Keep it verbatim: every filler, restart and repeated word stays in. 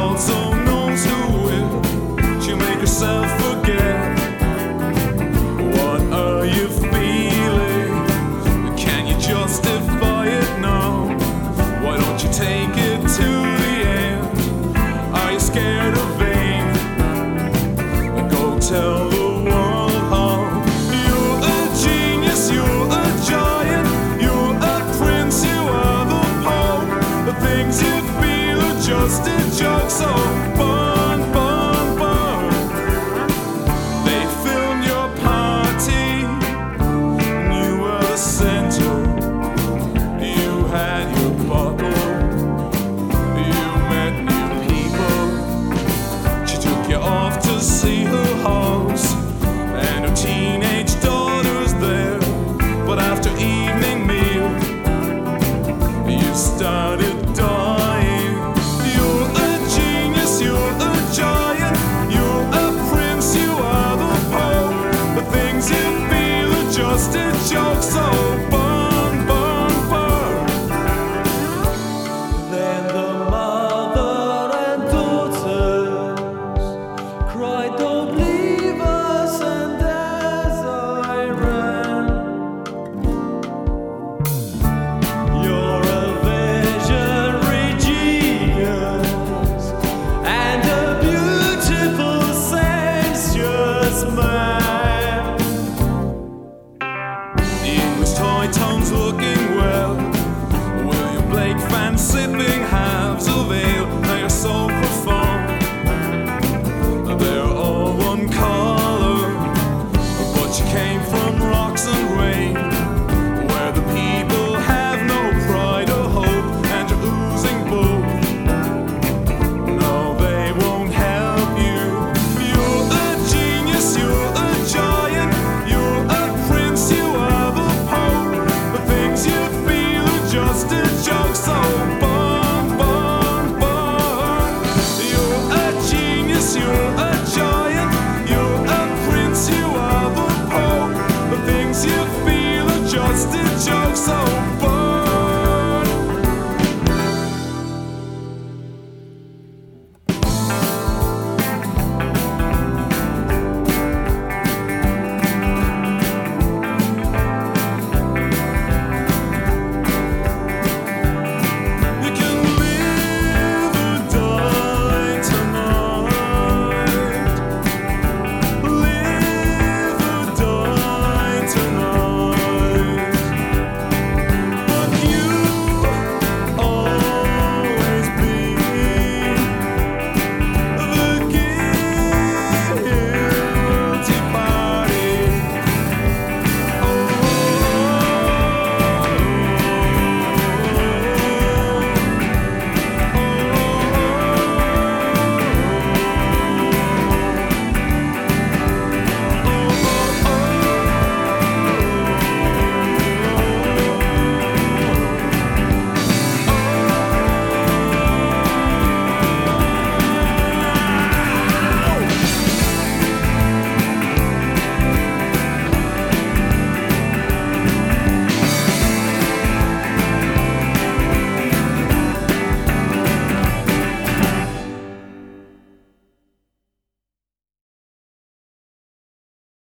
also knows who will. You make yourself forget. What are you feeling? Can you justify it now? Why don't you take it to the end? Are you scared of vain? Go tell the world how you're a genius, you're a giant, you're a prince, you are the pope. The things you feel are just a joke, so